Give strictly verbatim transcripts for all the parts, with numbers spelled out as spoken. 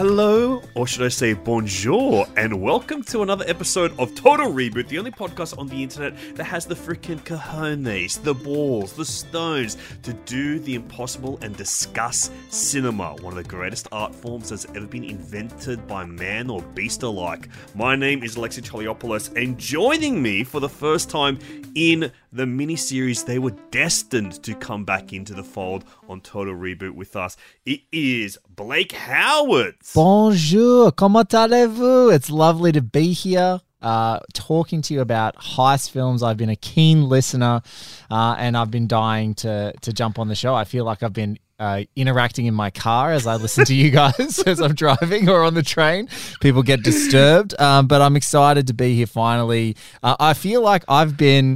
Hello, or should I say bonjour, and welcome to another episode of Total Reboot, the only podcast on the internet that has the freaking cojones, the balls, the stones to do the impossible and discuss cinema, one of the greatest art forms that's ever been invented by man or beast alike. My name is Alexi Choliopoulos, and joining me for the first time in the miniseries they were destined to come back into the fold on Total Reboot with us, it is Blake Howard. Bonjour, comment allez-vous? It's lovely to be here, uh, talking to you about heist films. I've been a keen listener, uh, and I've been dying to to jump on the show. I feel like I've been uh, interacting in my car as I listen to you guys as I'm driving or on the train. People get disturbed, um, but I'm excited to be here finally. Uh, I feel like I've been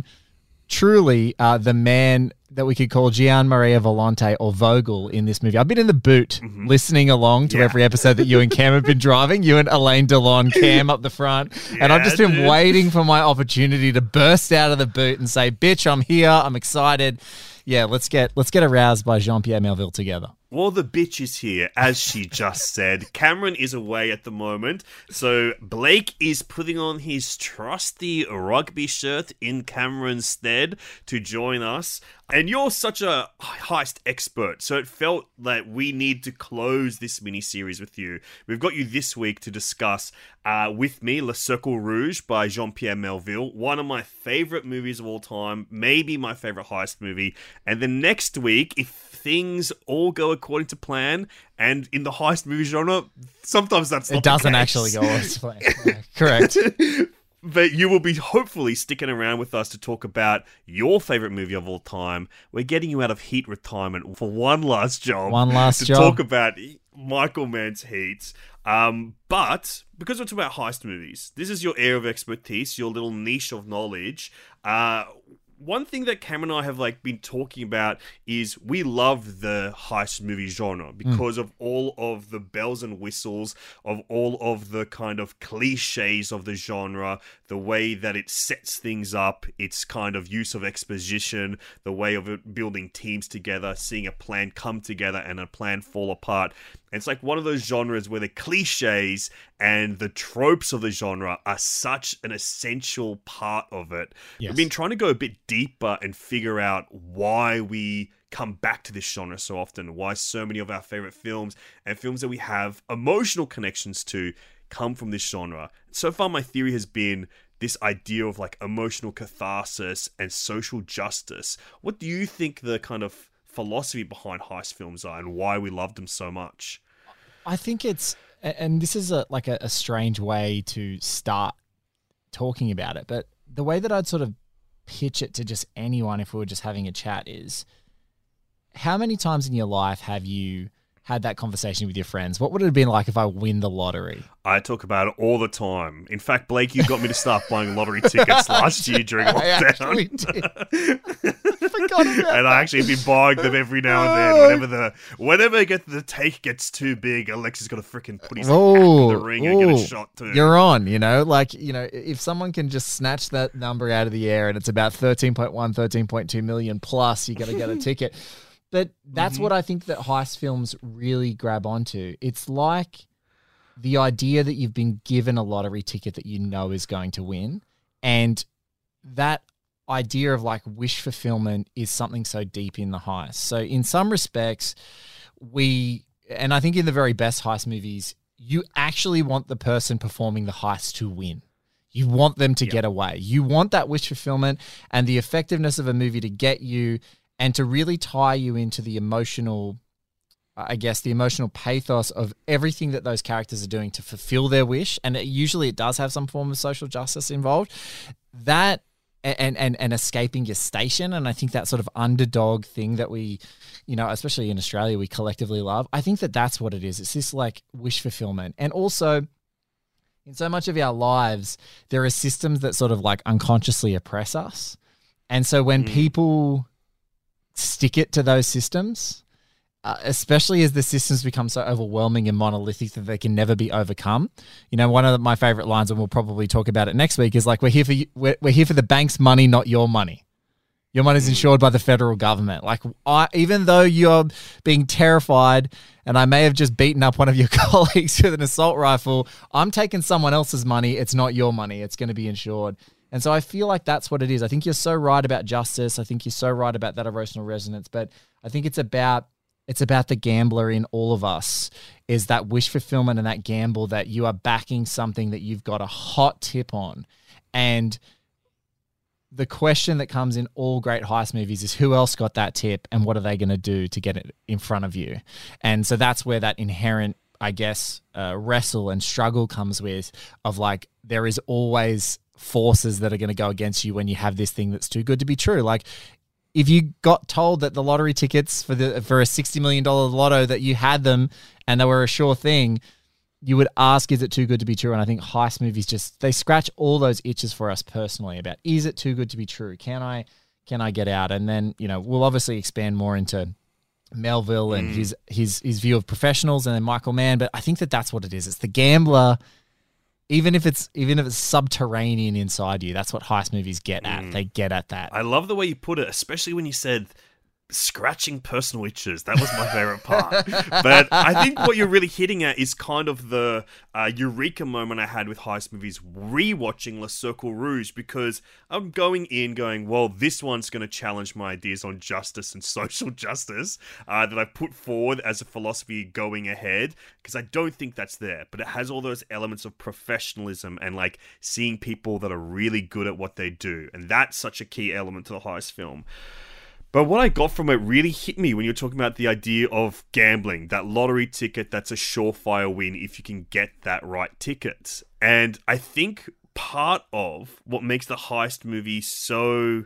truly uh, the man that we could call Gian Maria Volonte or Vogel in this movie. I've been in the boot mm-hmm. listening along to yeah. every episode that you and Cam have been driving, you and Alain Delon, Cam up the front. Yeah, and I've just been dude. waiting for my opportunity to burst out of the boot and say, bitch, I'm here. I'm excited. Yeah, let's get let's get aroused by Jean-Pierre Melville together. Well, the bitch is here, as she just said. Cameron is away at the moment, so Blake is putting on his trusty rugby shirt in Cameron's stead to join us. And you're such a heist expert, so it felt that we need to close this mini-series with you. We've got you this week to discuss uh, with me Le Cercle Rouge by Jean-Pierre Melville, one of my favorite movies of all time, maybe my favorite heist movie. And then next week, if things all go according to plan, and in the heist movie genre, sometimes that's not It doesn't the case. actually go according to plan. Yeah, correct. But you will be hopefully sticking around with us to talk about your favorite movie of all time. We're getting you out of Heat retirement for one last job. One last to job. To talk about Michael Mann's Heat. Um, but because it's about heist movies, this is your area of expertise, your little niche of knowledge. Uh, One thing that Cam and I have like been talking about is we love the heist movie genre because mm. of all of the bells and whistles, of all of the kind of cliches of the genre, the way that it sets things up, its kind of use of exposition, the way of it building teams together, seeing a plan come together and a plan fall apart. And it's like one of those genres where the cliches and the tropes of the genre are such an essential part of it. Yes. We've been trying to go a bit deeper and figure out why we come back to this genre so often, why so many of our favorite films and films that we have emotional connections to come from this genre. So far, my theory has been this idea of like emotional catharsis and social justice. What do you think the kind of philosophy behind heist films are and why we love them so much? I think it's, and this is a like a, a strange way to start talking about it, but the way that I'd sort of pitch it to just anyone if we were just having a chat is, how many times in your life have you had that conversation with your friends? What would it have been like if I win the lottery? I talk about it all the time. In fact, Blake, you got me to start buying lottery tickets last year during lockdown. I actually did. I forgot about and that. I actually have been buying them every now and then. Whenever the whenever get the take gets too big, Alexis got to freaking put his oh, hat in the ring and get a shot too. You're on, you know? Like, you know, if someone can just snatch that number out of the air and it's about thirteen point one, thirteen point two million plus, you got to get a ticket. But that's mm-hmm. what I think that heist films really grab onto. It's like the idea that you've been given a lottery ticket that you know is going to win. And that idea of like wish fulfillment is something so deep in the heist. So in some respects, we, and I think in the very best heist movies, you actually want the person performing the heist to win. You want them to yep. get away. You want that wish fulfillment and the effectiveness of a movie to get you and to really tie you into the emotional, I guess, the emotional pathos of everything that those characters are doing to fulfill their wish. And it, usually it does have some form of social justice involved. That and, and, and escaping your station. And I think that sort of underdog thing that we, you know, especially in Australia, we collectively love. I think that that's what it is. It's this like wish fulfillment. And also in so much of our lives, there are systems that sort of like unconsciously oppress us. And so when mm. people stick it to those systems, uh, especially as the systems become so overwhelming and monolithic that they can never be overcome. You know, one of my favorite lines, and we'll probably talk about it next week, is like, we're here for you, we're, we're here for the bank's money, not your money. Your money's insured by the federal government. Like, I, even though you're being terrified and I may have just beaten up one of your colleagues with an assault rifle, I'm taking someone else's money. It's not your money. It's going to be insured. And so I feel like that's what it is. I think you're so right about justice. I think you're so right about that emotional resonance. But I think it's about it's about the gambler in all of us, is that wish fulfillment and that gamble that you are backing something that you've got a hot tip on. And the question that comes in all great heist movies is, who else got that tip and what are they going to do to get it in front of you? And so that's where that inherent, I guess, uh, wrestle and struggle comes with, of like, there is always forces that are going to go against you when you have this thing that's too good to be true. Like, if you got told that the lottery tickets for the for a sixty million dollars lotto, that you had them and they were a sure thing, you would ask, is it too good to be true? And I think heist movies just, they scratch all those itches for us personally about, is it too good to be true? Can I, can I get out? And then, you know, we'll obviously expand more into Melville and mm. his, his, his view of professionals, and then Michael Mann. But I think that that's what it is. It's the gambler, even if it's, even if it's subterranean inside you. That's what heist movies get at. Mm. They get at that. I love the way you put it, especially when you said scratching personal itches. That was my favorite part. But I think what you're really hitting at is kind of the uh, eureka moment I had with heist movies rewatching Le Cercle Rouge, because I'm going in going, well, this one's going to challenge my ideas on justice and social justice uh, that I put forward as a philosophy going ahead, because I don't think that's there. But it has all those elements of professionalism and like seeing people that are really good at what they do. And that's such a key element to the heist film. But what I got from it really hit me when you're talking about the idea of gambling, that lottery ticket that's a surefire win if you can get that right ticket. And I think part of what makes the heist movie so,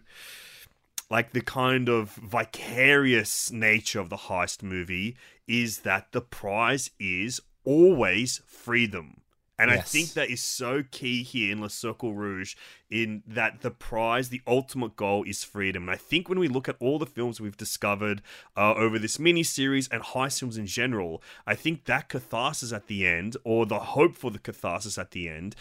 like, the kind of vicarious nature of the heist movie is that the prize is always freedom. And yes. I think that is so key here in Le Cercle Rouge, in that the prize, the ultimate goal is freedom. And I think when we look at all the films we've discovered uh, over this mini-series and heist films in general, I think that catharsis at the end, or the hope for the catharsis at the end,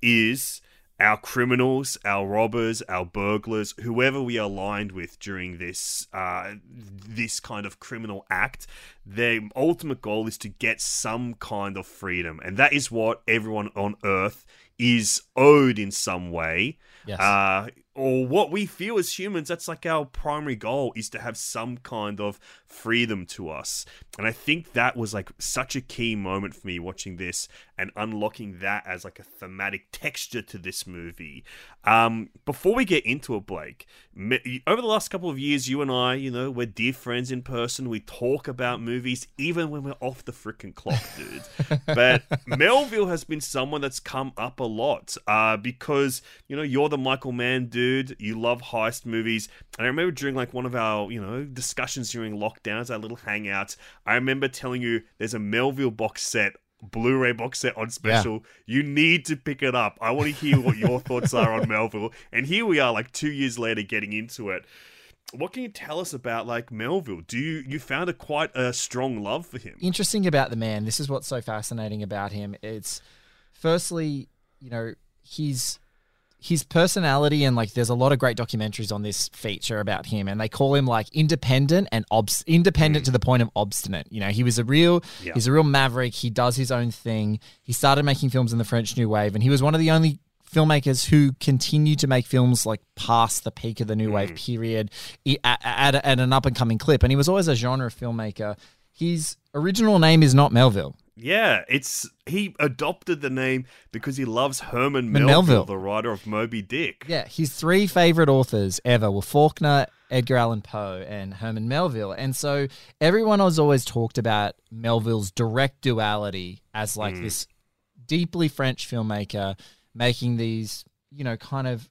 is our criminals, our robbers, our burglars, whoever we are aligned with during this uh, this kind of criminal act, their ultimate goal is to get some kind of freedom. And that is what everyone on Earth is owed in some way. Yes. Uh, or what we feel as humans, that's like our primary goal, is to have some kind of freedom to us. And I think that was like such a key moment for me watching this and unlocking that as like a thematic texture to this movie. Um, before we get into it, Blake, me- over the last couple of years, you and I, you know, we're dear friends in person. We talk about movies even when we're off the freaking clock, dude. But Melville has been someone that's come up a lot uh, because, you know, you're the Michael Mann dude. You love heist movies. And I remember during like one of our, you know, discussions during lockdowns, our little hangouts, I remember telling you there's a Melville box set, Blu-ray box set on special. Yeah. You need to pick it up. I want to hear what your thoughts are on Melville. And here we are, like two years later, getting into it. What can you tell us about like Melville? Do you you found a quite a strong love for him? Interesting about the man. This is what's so fascinating about him. It's firstly, you know, he's his personality, and like there's a lot of great documentaries on this feature about him, and they call him like independent and obst- independent mm. to the point of obstinate. You know, he was a real, yeah. he's a real maverick. He does his own thing. He started making films in the French New Wave, and he was one of the only filmmakers who continued to make films like past the peak of the New mm. Wave period at, at, at an up and coming clip. And he was always a genre filmmaker. His original name is not Melville. Yeah, it's he adopted the name because he loves Herman Melville, Melville, the writer of Moby Dick. Yeah, his three favorite authors ever were Faulkner, Edgar Allan Poe, and Herman Melville. And so everyone has always talked about Melville's direct duality as like mm. this deeply French filmmaker making these, you know, kind of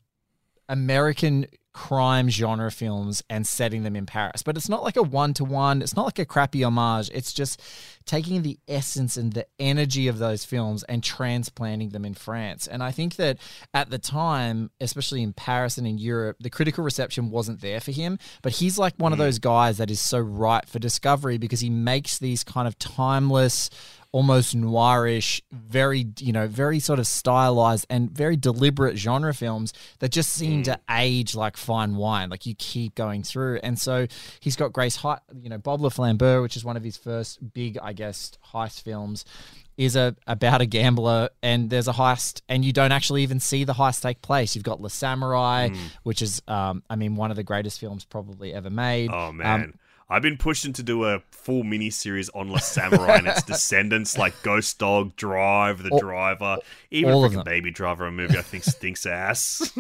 American crime genre films and setting them in Paris. But it's not like a one-to-one. It's not like a crappy homage. It's just taking the essence and the energy of those films and transplanting them in France. And I think that at the time, especially in Paris and in Europe, the critical reception wasn't there for him. But he's like one mm. of those guys that is so ripe for discovery because he makes these kind of timeless, almost noirish, very, you know, very sort of stylized and very deliberate genre films that just seem mm. to age like fine wine. Like you keep going through. And so he's got Grace, He- you know, Bob Le Flambeur, which is one of his first big, I guess, heist films, is a about a gambler, and there's a heist, and you don't actually even see the heist take place. You've got Le Samurai, mm. which is, um, I mean, one of the greatest films probably ever made. Oh, man. Um, I've been pushing to do a full mini-series on Le Samurai and its descendants, like Ghost Dog, Drive, The all, Driver, even freaking Baby Driver, a movie I think stinks ass.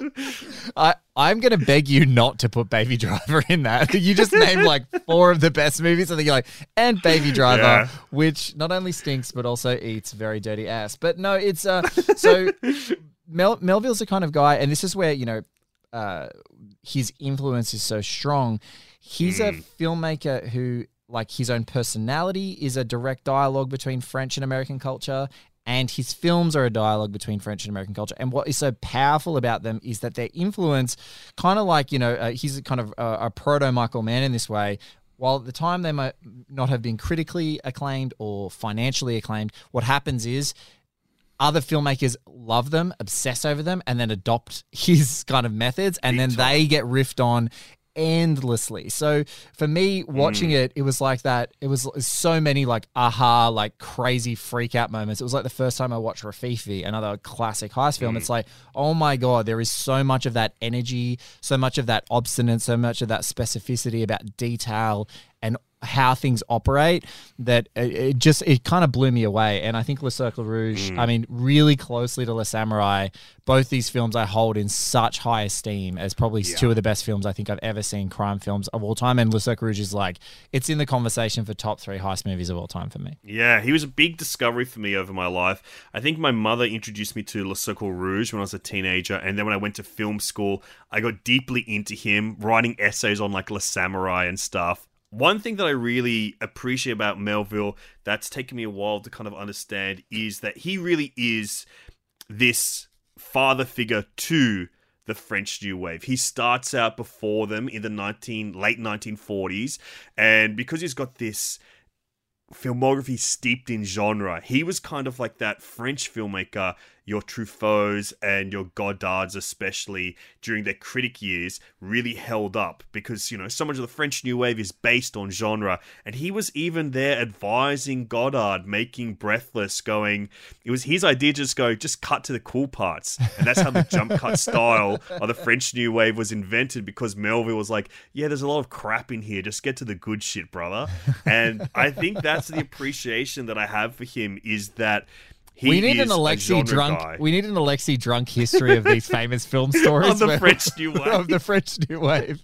I, I'm going to beg you not to put Baby Driver in that. You just named like four of the best movies, and then you're like, and Baby Driver, yeah. which not only stinks, but also eats very dirty ass. But no, it's, uh, so Mel- Melville's the kind of guy, and this is where, you know, uh, his influence is so strong. He's mm. a filmmaker who, like, his own personality is a direct dialogue between French and American culture, and his films are a dialogue between French and American culture. And what is so powerful about them is that their influence, kind of like, you know, uh, he's kind of a, a proto-Michael Mann in this way. While at the time they might not have been critically acclaimed or financially acclaimed, what happens is other filmmakers love them, obsess over them, and then adopt his kind of methods, and Big then time. They get riffed on endlessly. So for me, watching mm. it, it was like that. It was so many like aha, like crazy freak out moments. It was like the first time I watched Rafifi, another classic heist film. Mm. It's like, oh my God, there is so much of that energy, so much of that obstinance, so much of that specificity about detail and how things operate that it, it just, it kind of blew me away. And I think Le Cercle Rouge, mm. I mean, really closely to Le Samurai, both these films I hold in such high esteem as probably yeah. two of the best films I think I've ever seen, crime films of all time. And Le Cercle Rouge is like, it's in the conversation for top three heist movies of all time for me. Yeah, he was a big discovery for me over my life. I think my mother introduced me to Le Cercle Rouge when I was a teenager. And then when I went to film school, I got deeply into him, writing essays on like Le Samurai and stuff. One thing that I really appreciate about Melville that's taken me a while to kind of understand is that he really is this father figure to the French New Wave. He starts out before them in the nineteen late nineteen forties, and because he's got this filmography steeped in genre, he was kind of like that French filmmaker, your Truffauts and your Godards especially during their critic years really held up because, you know, so much of the French New Wave is based on genre, and he was even there advising Godard, making Breathless, going, it was his idea to just go, just cut to the cool parts, and that's how the jump cut style of the French New Wave was invented, because Melville was like, yeah, there's a lot of crap in here, just get to the good shit, brother. And I think that's the appreciation that I have for him, is that He we need an Alexi drunk. Guy. We need an Alexi drunk history of these famous film stories of the where, French New Wave. Of the French New Wave.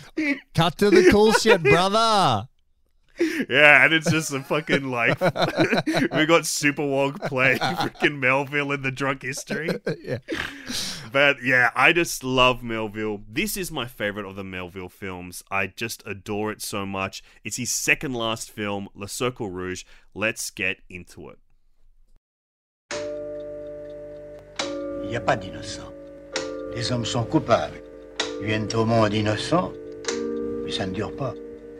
Cut to the cool shit, brother. Yeah, and it's just a fucking like we got Super Wog playing freaking Melville in the drunk history. Yeah. But yeah, I just love Melville. This is my favorite of the Melville films. I just adore it so much. It's his second last film, Le Cercle Rouge. Let's get into it. Il n'y a pas d'innocents. Les hommes sont coupables. Ils viennent au monde innocents, mais ça ne dure pas.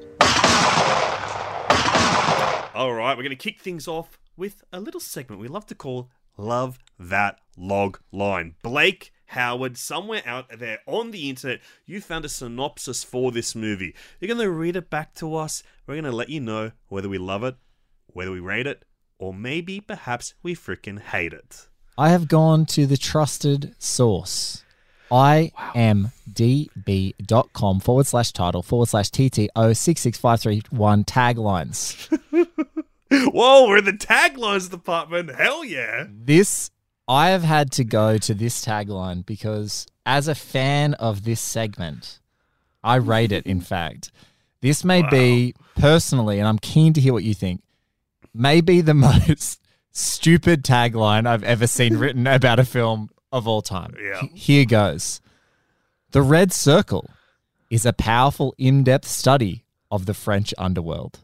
All right, we're going to kick things off with a little segment we love to call Love That Log Line. Blake, Howard, somewhere out there on the internet, you found a synopsis for this movie. You're going to read it back to us. We're going to let you know whether we love it, whether we rate it, or maybe perhaps we freaking hate it. I have gone to the trusted source, I M D B dot com forward slash title forward slash T T O six six five three one taglines. Whoa, we're in the taglines department. Hell yeah. This, I have had to go to this tagline because as a fan of this segment, I rate it, in fact. This may wow. be, personally, and I'm keen to hear what you think, may be the most stupid tagline I've ever seen written about a film of all time. Yeah. H- here goes. The Red Circle is a powerful, in-depth study of the French underworld.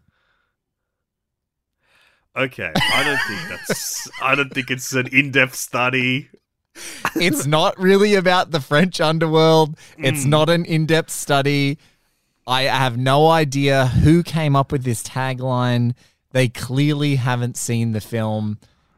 Okay, I don't think that's I don't think it's an in-depth study. It's not really about the French underworld. It's mm. not an in-depth study. I have no idea who came up with this tagline. they clearly haven't seen the film.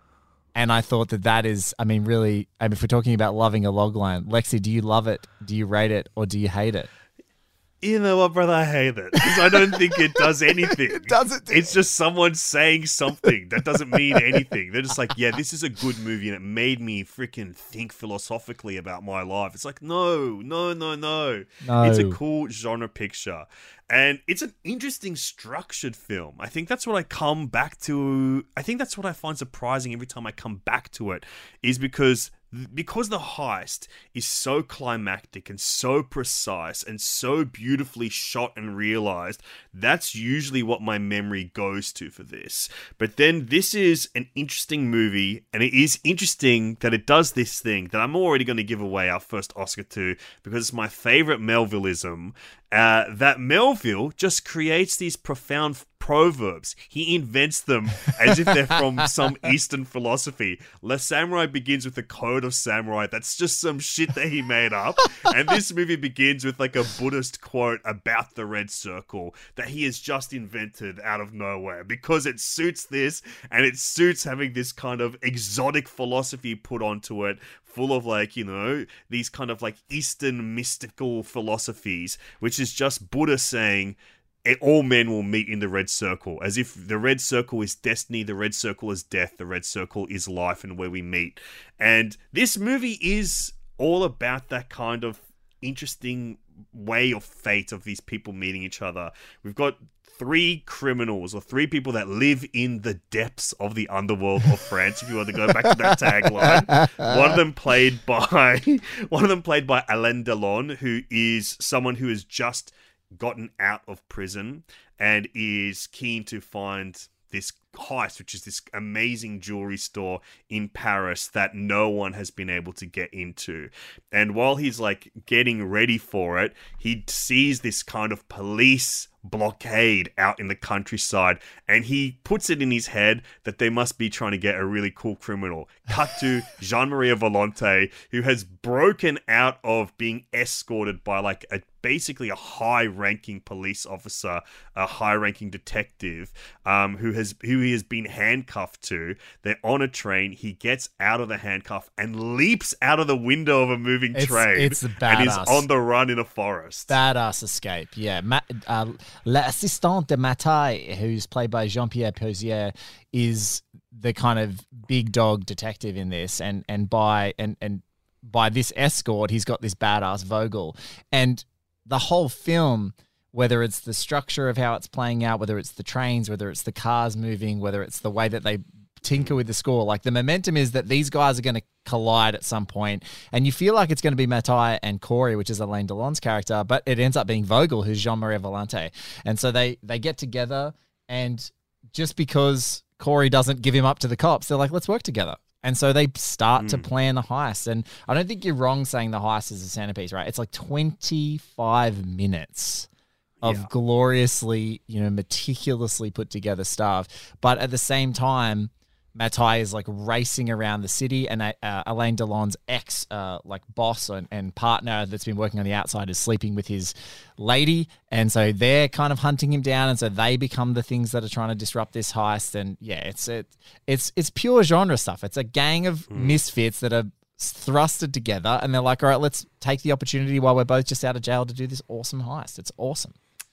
And I thought that that is, I mean, really, I mean, if we're talking about loving a logline, Lexi, do you love it? Do you rate it? Or do you hate it? You know what, brother? I hate it because I don't think it does anything. It doesn't. It's just someone saying something that doesn't mean anything. They're just like, yeah, this is a good movie and it made me freaking think philosophically about my life. It's like, no, no, no, no. No. It's a cool genre picture. And it's an interesting structured film. I think that's what I come back to. I think that's what I find surprising every time I come back to it is because because the heist is so climactic and so precise and so beautifully shot and realized, that's usually what my memory goes to for this. But then this is an interesting movie, and it is interesting that it does this thing that I'm already going to give away our first Oscar to because it's my favorite Melvillism. Uh, that Melville just creates these profound proverbs. He invents them as if they're from some Eastern philosophy. Le Samurai begins with a code of samurai. That's just some shit that he made up. And this movie begins with like a Buddhist quote about the red circle that he has just invented out of nowhere because it suits this and it suits having this kind of exotic philosophy put onto it, full of like, you know, these kind of like Eastern mystical philosophies, which is just Buddha saying, all men will meet in the red circle, as if the red circle is destiny, the red circle is death, the red circle is life and where we meet. And this movie is all about that kind of interesting way of fate of these people meeting each other. We've got three criminals or three people that live in the depths of the underworld of France, if you want to go back to that tagline. One of them played by one of them played by Alain Delon, who is someone who has just gotten out of prison and is keen to find this heist, which is this amazing jewelry store in Paris that no one has been able to get into. And while he's like getting ready for it, he sees this kind of police blockade out in the countryside, and he puts it in his head that they must be trying to get a really cool criminal. Cut to Jean-Marie Volonté, who has broken out of being escorted by like a basically a high-ranking police officer, a high-ranking detective, um, who has who he has been handcuffed to. They're on a train. He gets out of the handcuff and leaps out of the window of a moving It's- train, it's and is badass. on the run in a forest. Badass escape, yeah. Ma- uh, L'assistant de Matai, who's played by Jean-Pierre Posier, is the kind of big dog detective in this, and and by and and by this escort, he's got this badass Vogel, and the whole film, whether it's the structure of how it's playing out, whether it's the trains, whether it's the cars moving, whether it's the way that they tinker with the score, like the momentum is that these guys are going to collide at some point, and you feel like it's going to be Matai and Corey, which is Alain Delon's character, but it ends up being Vogel, who's Jean-Marie Volonté. And so they they get together, and just because Corey doesn't give him up to the cops, they're like, let's work together. And so they start mm. to plan the heist. And I don't think you're wrong saying the heist is a centerpiece, right? It's like twenty-five minutes of yeah. gloriously, you know, meticulously put together stuff. But at the same time, Matai is like racing around the city, and uh, Alain Delon's ex, uh, like boss and, and partner that's been working on the outside is sleeping with his lady, and so they're kind of hunting him down, and so they become the things that are trying to disrupt this heist. And yeah, it's it, it's it's pure genre stuff. It's a gang of mm. misfits that are thrusted together, and they're like, all right, let's take the opportunity while we're both just out of jail to do this awesome heist. It's awesome.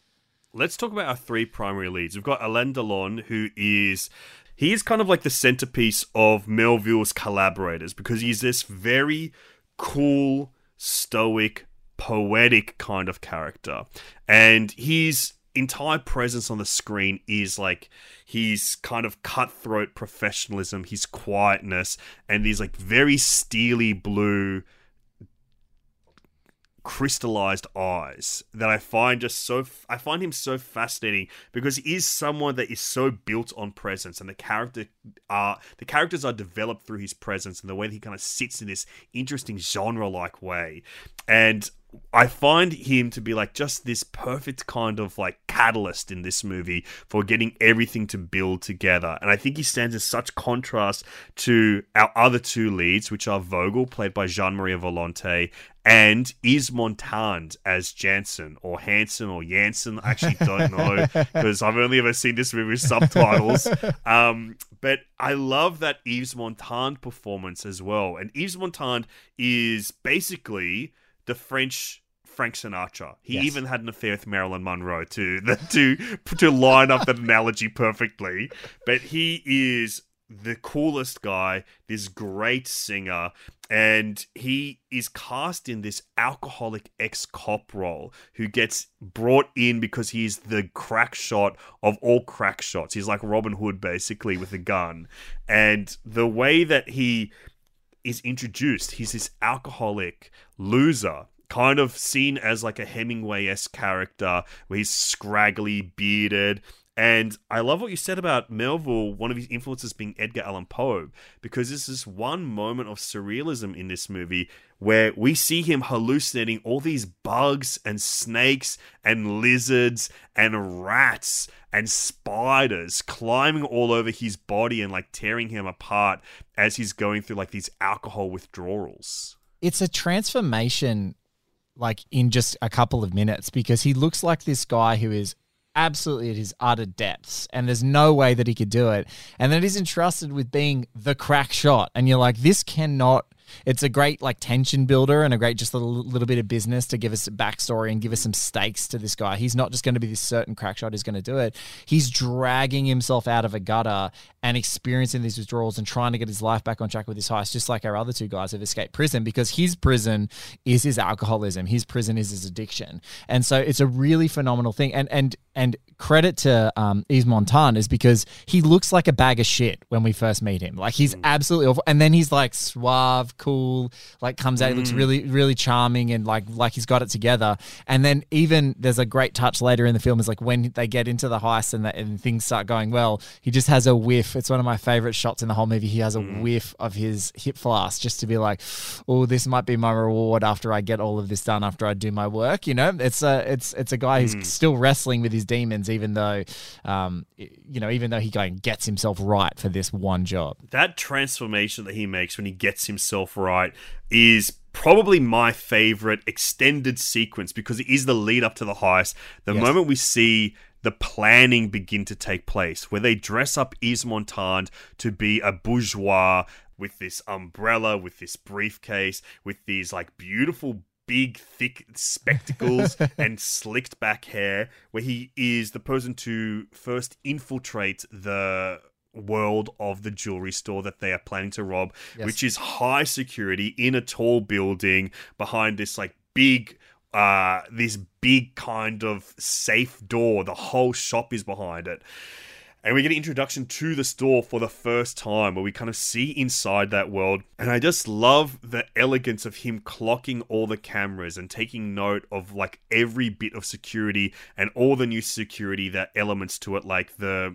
Let's talk about our three primary leads. We've got Alain Delon, who is... He is kind of like the centerpiece of Melville's collaborators because he's this very cool, stoic, poetic kind of character. And his entire presence on the screen is like his kind of cutthroat professionalism, his quietness, and these like very steely blue crystallized eyes that I find just so I find him so fascinating because he is someone that is so built on presence, and the character are the characters are developed through his presence and the way that he kind of sits in this interesting genre-like way. And I find him to be like just this perfect kind of like catalyst in this movie for getting everything to build together. And I think he stands in such contrast to our other two leads, which are Vogel, played by Jean-Marie Volonté, and Yves Montand as Jansen, or Hansen, or Jansen. I actually don't know, because I've only ever seen this movie with subtitles. Um, but I love that Yves Montand performance as well. And Yves Montand is basically the French Frank Sinatra. He Yes. even had an affair with Marilyn Monroe to to to line up that analogy perfectly. But he is the coolest guy, this great singer, and he is cast in this alcoholic ex-cop role who gets brought in because he's the crack shot of all crack shots. He's like Robin Hood, basically, with a gun. And the way that he is introduced, he's this alcoholic loser, kind of seen as like a Hemingway-esque character, where he's scraggly, bearded. And I love what you said about Melville, one of his influences being Edgar Allan Poe, because there's this one moment of surrealism in this movie where we see him hallucinating all these bugs and snakes and lizards and rats and spiders climbing all over his body and like tearing him apart as he's going through like these alcohol withdrawals. It's a transformation like in just a couple of minutes, because he looks like this guy who is absolutely at his utter depths, and there's no way that he could do it. And then he's entrusted with being the crack shot, and you're like, this cannot. It's a great like tension builder and a great just little little bit of business to give us a backstory and give us some stakes to this guy. He's not just going to be this certain crack shot who's going to do it. He's dragging himself out of a gutter and experiencing these withdrawals and trying to get his life back on track with this heist, just like our other two guys have escaped prison, because his prison is his alcoholism. His prison is his addiction. And so it's a really phenomenal thing. And and and credit to um, Yves Montand is because he looks like a bag of shit when we first meet him. Like he's mm. absolutely awful. And then he's like suave, cool, like comes out, he looks really, really charming and like like he's got it together. And then even there's a great touch later in the film is like when they get into the heist and, that, and things start going well, he just has a whiff. It's one of my favorite shots in the whole movie. He has a mm. whiff of his hip flask just to be like, oh, this might be my reward after I get all of this done, after I do my work. You know, it's a, it's, it's a guy who's mm. still wrestling with his demons, even though, um, you know, even though he going gets himself right for this one job. That transformation that he makes when he gets himself right is probably my favorite extended sequence, because it is the lead up to the heist. The yes. moment we see the planning begin to take place, where they dress up Yves Montand to be a bourgeois with this umbrella, with this briefcase, with these like beautiful big, thick spectacles and slicked back hair, where he is the person to first infiltrate the world of the jewelry store that they are planning to rob, yes. which is high security in a tall building behind this like big uh this big kind of safe door. The whole shop is behind it. And we get an introduction to the store for the first time, where we kind of see inside that world. And I just love the elegance of him clocking all the cameras and taking note of like every bit of security and all the new security that elements to it, like the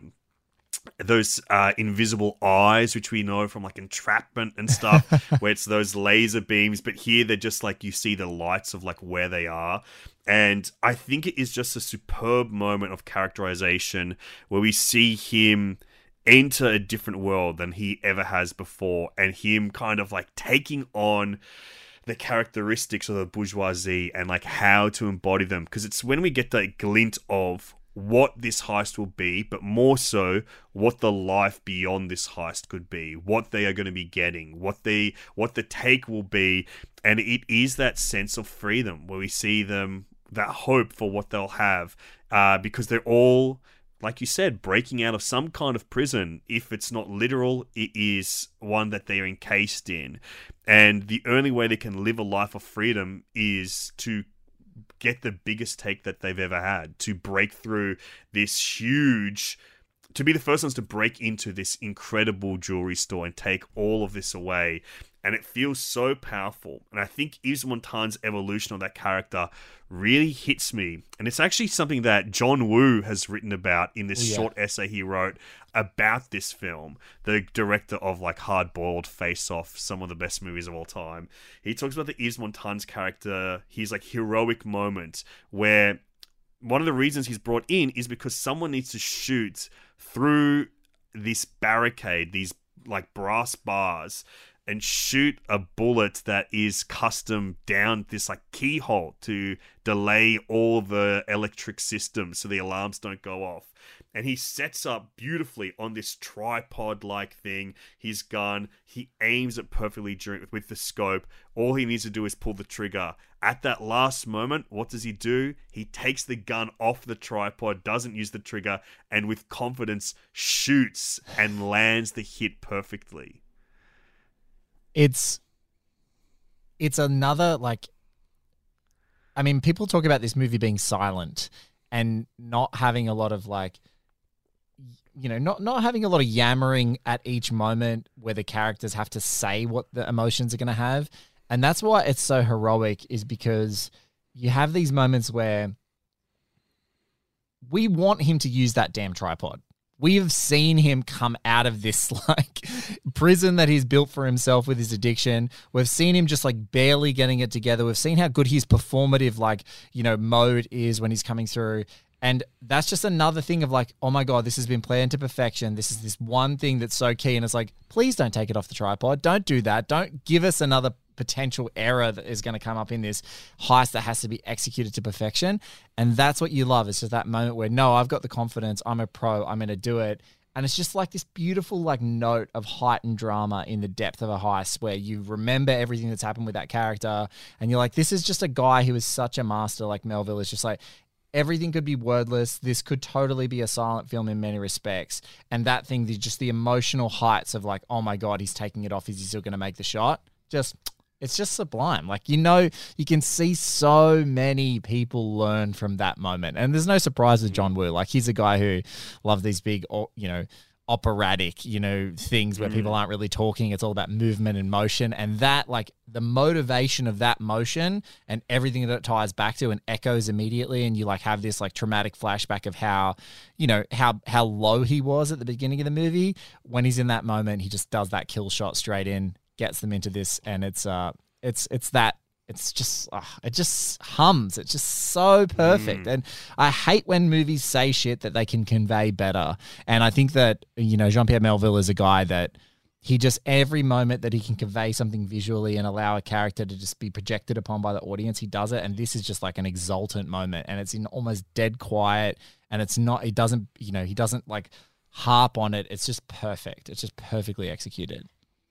those uh, invisible eyes, which we know from like Entrapment and stuff, where it's those laser beams. But here they're just like, you see the lights of like where they are. And I think it is just a superb moment of characterization where we see him enter a different world than he ever has before, and him kind of like taking on the characteristics of the bourgeoisie and like how to embody them. Because it's when we get that glint of what this heist will be, but more so what the life beyond this heist could be, what they are going to be getting, what they what the take will be. And it is that sense of freedom where we see them, that hope for what they'll have, uh, because they're all, like you said, breaking out of some kind of prison. If it's not literal, it is one that they are encased in. And the only way they can live a life of freedom is to get the biggest take that they've ever had, to break through this huge, to be the first ones to break into this incredible jewelry store and take all of this away. and it feels so powerful. And I think Yves Montagn's evolution of that character really hits me. And it's actually something that John Woo has written about in this yeah. short essay he wrote about this film, the director of like Hard Boiled, Face Off, some of the best movies of all time. He talks about the Yves Montagn's character, his like heroic moment where one of the reasons he's brought in is because someone needs to shoot through this barricade, these like brass bars, and shoot a bullet that is custom down this like keyhole to delay all the electric systems so the alarms don't go off. And he sets up beautifully on this tripod-like thing his gun. He aims it perfectly during, with the scope. All he needs to do is pull the trigger. At that last moment, what does he do? He takes the gun off the tripod, doesn't use the trigger, and with confidence shoots and lands the hit perfectly. It's it's another, like, I mean, people talk about this movie being silent and not having a lot of, like, you know, not, not having a lot of yammering at each moment where the characters have to say what the emotions are going to have. And that's why it's so heroic, is because you have these moments where we want him to use that damn tripod. We have seen him come out of this like prison that he's built for himself with his addiction. We've seen him just like barely getting it together. We've seen how good his performative like, you know, mode is when he's coming through. And that's just another thing of like, oh my God, this has been planned to perfection. This is this one thing that's so key. And it's like, please don't take it off the tripod. Don't do that. Don't give us another potential error that is going to come up in this heist that has to be executed to perfection. And that's what you love. It's just that moment where, no, I've got the confidence. I'm a pro. I'm going to do it. And it's just like this beautiful like note of heightened drama in the depth of a heist where you remember everything that's happened with that character. And you're like, this is just a guy who is such a master. Like Melville is just like, everything could be wordless. This could totally be a silent film in many respects. And that thing, the, just the emotional heights of like, oh my God, he's taking it off. Is he still going to make the shot? Just, it's just sublime. Like, you know, you can see so many people learn from that moment. And there's no surprise with John Woo. Like, he's a guy who loves these big, you know, operatic, you know, things where mm. people aren't really talking. It's all about movement and motion. And that, like, the motivation of that motion and everything that it ties back to and echoes immediately. And you, like, have this, like, traumatic flashback of how, you know, how, how low he was at the beginning of the movie. When he's in that moment, he just does that kill shot straight in, gets them into this. And it's, uh, it's, it's that, It's just, uh, it just hums. It's just so perfect. Mm. And I hate when movies say shit that they can convey better. And I think that, you know, Jean-Pierre Melville is a guy that he just, every moment that he can convey something visually and allow a character to just be projected upon by the audience, he does it. And this is just like an exultant moment. And it's in almost dead quiet. And it's not, he doesn't, you know, he doesn't like harp on it. It's just perfect. It's just perfectly executed.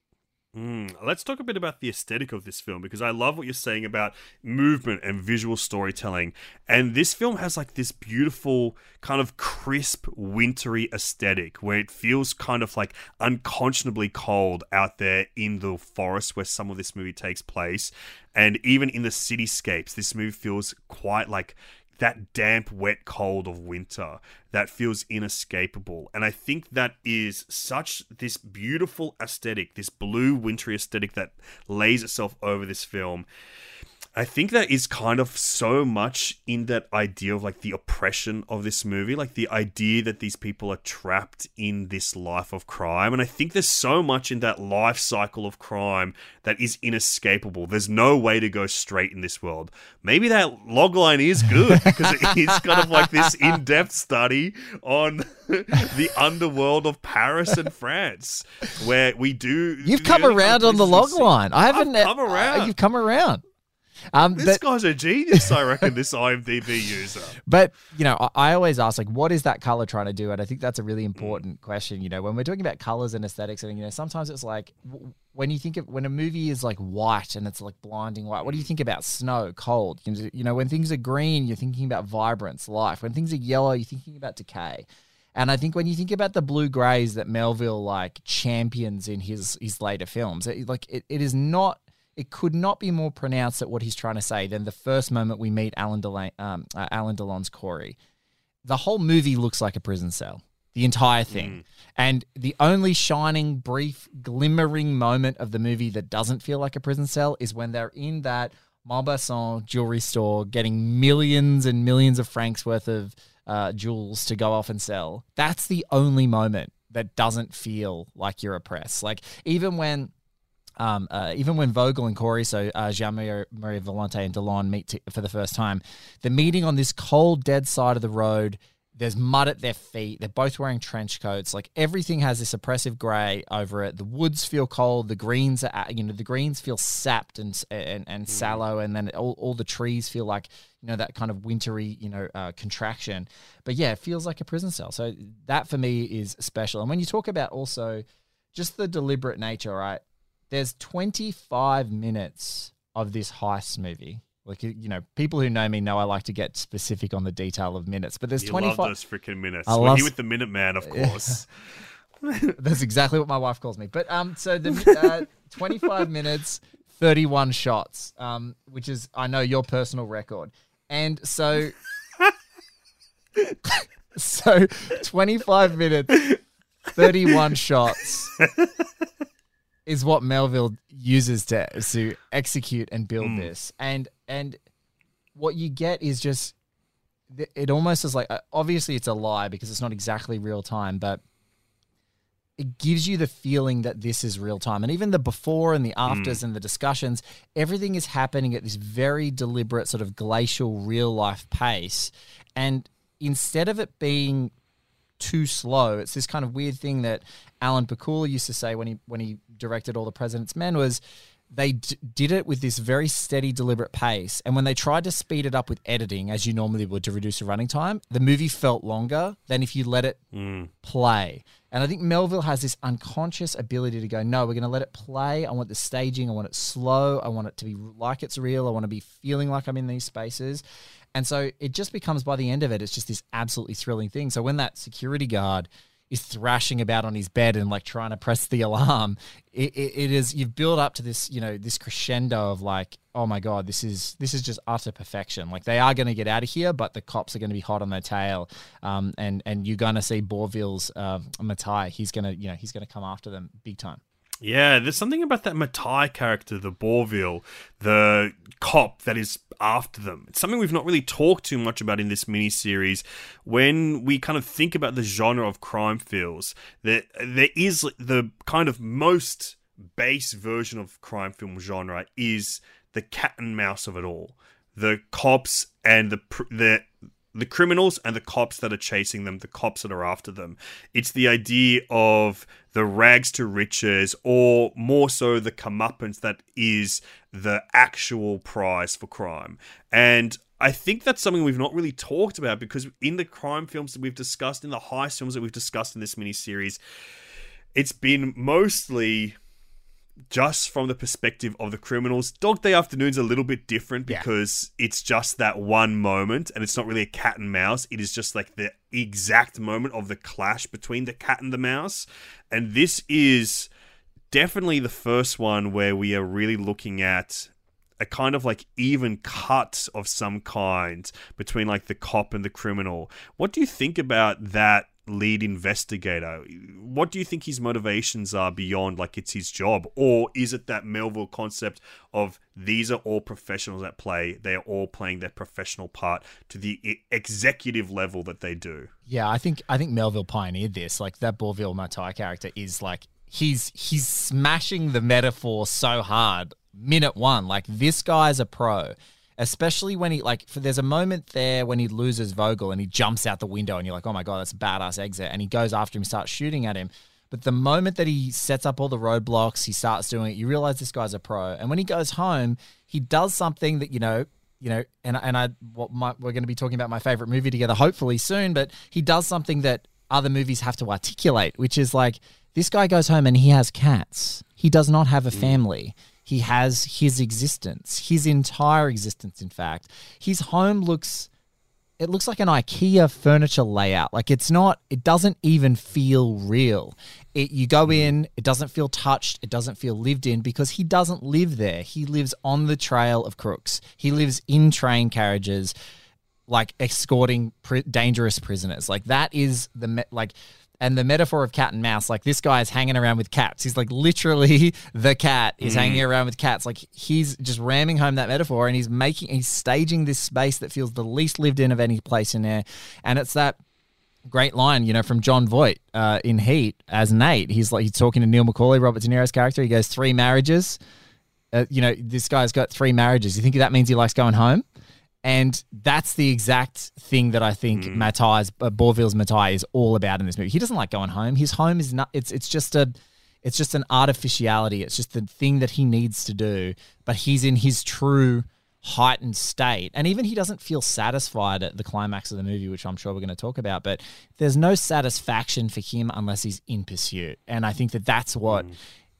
Mm, let's talk a bit about the aesthetic of this film, because I love what you're saying about movement and visual storytelling. And this film has like this beautiful kind of crisp, wintry aesthetic where it feels kind of like unconscionably cold out there in the forest where some of this movie takes place. And even in the cityscapes, this movie feels quite like that damp, wet cold of winter that feels inescapable. And I think that is such this beautiful aesthetic, this blue wintry aesthetic that lays itself over this film. I think that is kind of so much in that idea of like the oppression of this movie, like the idea that these people are trapped in this life of crime. And I think there's so much in that life cycle of crime that is inescapable. There's no way to go straight in this world. Maybe that logline is good because it is kind of like this in-depth study on the underworld of Paris and France, where we do... You've come around on the logline. I haven't... I've come around. Uh, you've come around. Um, this but, guy's a genius, I reckon, this IMDb user. But, you know, I, I always ask, like, what is that color trying to do? And I think that's a really important mm. question, you know, when we're talking about colors and aesthetics. And, you know, sometimes it's like, w- when you think of, when a movie is like white and it's like blinding white, what do you think about? Snow, cold. You know, when things are green, you're thinking about vibrance, life. When things are yellow, you're thinking about decay. And I think when you think about the blue grays that Melville, like, champions in his, his later films, it, like, it, it is not, it could not be more pronounced at what he's trying to say than the first moment we meet Alan, Delon, um, uh, Alan Delon's Corey. The whole movie looks like a prison cell. the entire thing. Mm. And the only shining, brief, glimmering moment of the movie that doesn't feel like a prison cell is when they're in that Montbasson jewelry store getting millions and millions of francs worth of uh, jewels to go off and sell. That's the only moment that doesn't feel like you're oppressed. Like even when um, uh, even when Vogel and Corey, so uh, Jean-Marie Volonté and Delon meet t- for the first time, the meeting on this cold, dead side of the road. There's mud at their feet. They're both wearing trench coats. Like everything has this oppressive grey over it. The woods feel cold. The greens are, you know, the greens feel sapped and and, and mm. sallow, and then all, all the trees feel like, you know, that kind of wintry, you know, uh, contraction. But yeah, it feels like a prison cell. So that for me is special. And when you talk about also just the deliberate nature, right? There's twenty-five minutes of this heist movie. Like, you know, people who know me know I like to get specific on the detail of minutes, but there's you twenty-five. Love those freaking minutes. I We're love... here with the Minute Man, of course. That's exactly what my wife calls me. But um, so the uh, twenty-five minutes, thirty-one shots, um, which is, I know, your personal record. And so, so twenty-five minutes, thirty-one shots is what Melville uses to to execute and build mm. this. And and what you get is just, it almost is like, obviously it's a lie because it's not exactly real time, but it gives you the feeling that this is real time. And even the before and the afters mm. and the discussions, everything is happening at this very deliberate sort of glacial real life pace. And instead of it being too slow, it's this kind of weird thing that Alan Pakula used to say when he when he directed All the President's Men was they d- did it with this very steady, deliberate pace. And when they tried to speed it up with editing, as you normally would to reduce the running time, the movie felt longer than if you let it mm. play. And I think Melville has this unconscious ability to go, no, we're going to let it play. I want the staging. I want it slow. I want it to be like it's real. I want to be feeling like I'm in these spaces. And so it just becomes, by the end of it, it's just this absolutely thrilling thing. So when that security guard is thrashing about on his bed and like trying to press the alarm, it, it, it is, you've built up to this, you know, this crescendo of like, oh my God, this is, this is just utter perfection. Like they are going to get out of here, but the cops are going to be hot on their tail. Um, and, and you're going to see Bourville's, uh, Matai. He's going to, you know, he's going to come after them big time. Yeah, there's something about that Matai character, the Bourville, the cop that is after them. It's something we've not really talked too much about in this miniseries. When we kind of think about the genre of crime films, there, there is the kind of most base version of crime film genre is the cat and mouse of it all. The cops and the the the criminals and the cops that are chasing them, the cops that are after them. It's the idea of the rags to riches, or more so the comeuppance that is the actual prize for crime. And I think that's something we've not really talked about, because in the crime films that we've discussed, in the heist films that we've discussed in this miniseries, it's been mostly just from the perspective of the criminals. Dog Day Afternoon's a little bit different because yeah. it's just that one moment, and it's not really a cat and mouse. It is just like the exact moment of the clash between the cat and the mouse. And this is definitely the first one where we are really looking at a kind of like even cut of some kind between like the cop and the criminal. What do you think about that lead investigator? What do you think his motivations are beyond like it's his job? Or is it that Melville concept of these are all professionals at play, they are all playing their professional part to the executive level that they do? Yeah, I think I think Melville pioneered this. Like that Bourville Matai character is like he's he's smashing the metaphor so hard minute one. Like this guy's a pro. Especially when he, like, for, there's a moment there when he loses Vogel and he jumps out the window and you're like, oh my God, that's a badass exit. And he goes after him, starts shooting at him. But the moment that he sets up all the roadblocks, he starts doing it, you realize this guy's a pro. And when he goes home, he does something that, you know, you know, and, and I, what my, we're going to be talking about my favorite movie together, hopefully soon, but he does something that other movies have to articulate, which is like, this guy goes home and he has cats. He does not have a family. He has his existence, his entire existence, in fact. His home looks, it looks like an IKEA furniture layout. Like it's not, it doesn't even feel real. It, you go in, it doesn't feel touched, it doesn't feel lived in, because he doesn't live there. He lives on the trail of crooks. He lives in train carriages, like escorting pr- dangerous prisoners. Like that is the, me- like, And the metaphor of cat and mouse, like this guy is hanging around with cats. He's like literally the cat is mm. hanging around with cats. Like he's just ramming home that metaphor, and he's making, he's staging this space that feels the least lived in of any place in there. And it's that great line, you know, from John Voight uh, in Heat as Nate. He's like, he's talking to Neil McCauley, Robert De Niro's character. He goes, three marriages. Uh, you know, this guy's got three marriages. You think that means he likes going home? And that's the exact thing that I think mm. Matthi's, uh, Bourville's Mattei is all about in this movie. He doesn't like going home. His home is not. It's it's just a, it's just an artificiality. It's just the thing that he needs to do. But he's in his true heightened state, and even he doesn't feel satisfied at the climax of the movie, which I'm sure we're going to talk about. But there's no satisfaction for him unless he's in pursuit. And I think that that's what. Mm.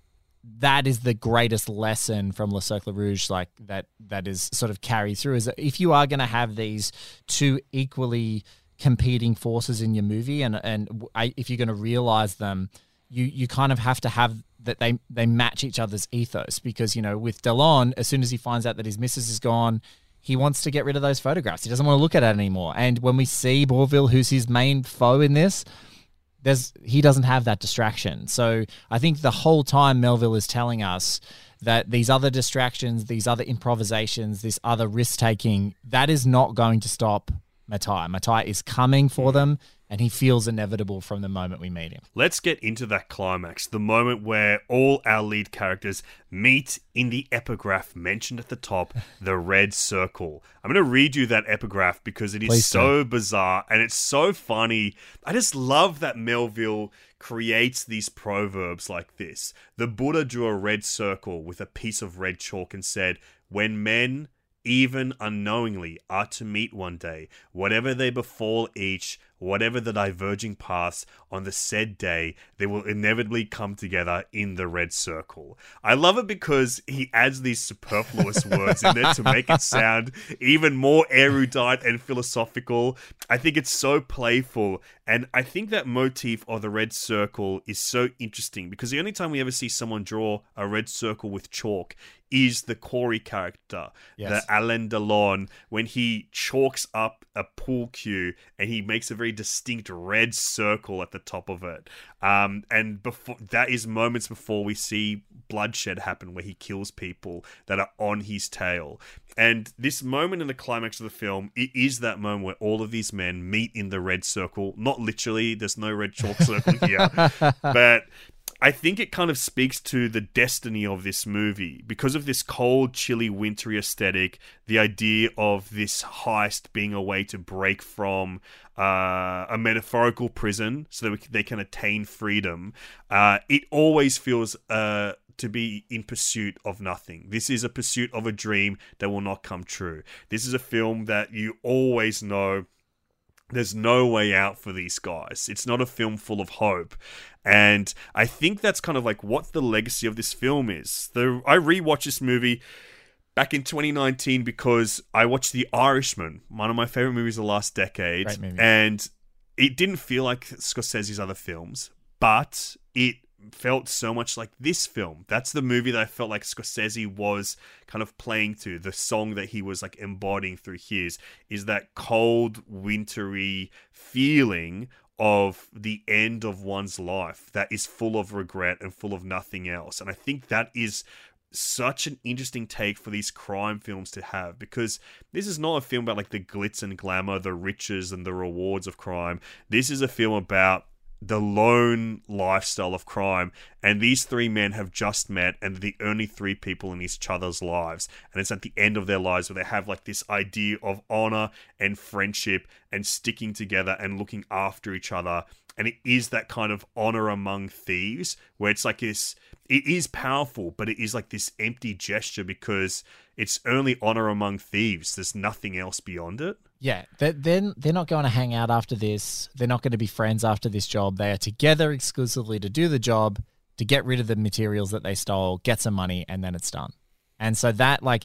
That is the greatest lesson from Le Cercle Rouge, like that that is sort of carried through, is that if you are going to have these two equally competing forces in your movie, and and I, if you're going to realize them, you you kind of have to have that they they match each other's ethos. Because, you know, with Delon, as soon as he finds out that his missus is gone, he wants to get rid of those photographs. He doesn't want to look at it anymore. And when we see Bourville, who's his main foe in this, There's, he doesn't have that distraction. So I think the whole time Melville is telling us that these other distractions, these other improvisations, this other risk-taking, that is not going to stop Mattei. Mattei is coming for them, and he feels inevitable from the moment we meet him. Let's get into that climax, the moment where all our lead characters meet in the epigraph mentioned at the top, the red circle. I'm going to read you that epigraph because it is Please so do. bizarre and it's so funny. I just love that Melville creates these proverbs like this. The Buddha drew a red circle with a piece of red chalk and said, when men, even unknowingly, are to meet one day, whatever they befall each, whatever the diverging paths, on the said day, they will inevitably come together in the red circle. I love it because he adds these superfluous words in there to make it sound even more erudite and philosophical. I think it's so playful, and I think that motif of the red circle is so interesting because the only time we ever see someone draw a red circle with chalk is the Corey character, yes. the Alain Delon, when he chalks up a pool cue and he makes a very distinct red circle at the top of it. Um, and before that is moments before we see bloodshed happen where he kills people that are on his tail. And this moment in the climax of the film, it is that moment where all of these men meet in the red circle. Not literally, there's no red chalk circle here, but I think it kind of speaks to the destiny of this movie because of this cold, chilly, wintry aesthetic, the idea of this heist being a way to break from uh, a metaphorical prison so that we can, they can attain freedom. Uh, it always feels uh, to be in pursuit of nothing. This is a pursuit of a dream that will not come true. This is a film that you always know there's no way out for these guys. It's not a film full of hope. And I think that's kind of like what the legacy of this film is. The, I rewatched this movie back in twenty nineteen because I watched The Irishman, one of my favorite movies of the last decade. Great movie. And it didn't feel like Scorsese's other films, but it felt so much like this film. That's the movie that I felt like Scorsese was kind of playing to. The song that he was like embodying through his is that cold, wintry feeling of the end of one's life that is full of regret and full of nothing else. And I think that is such an interesting take for these crime films to have, because this is not a film about like the glitz and glamour, the riches and the rewards of crime. This is a film about the lone lifestyle of crime, and these three men have just met and they're the only three people in each other's lives, and it's at the end of their lives where they have like this idea of honor and friendship and sticking together and looking after each other. And it is that kind of honor among thieves where it's like this, it is powerful, but it is like this empty gesture because it's only honor among thieves. There's nothing else beyond it. Yeah, they're, they're, they're not going to hang out after this. They're not going to be friends after this job. They are together exclusively to do the job, to get rid of the materials that they stole, get some money, and then it's done. And so that, like,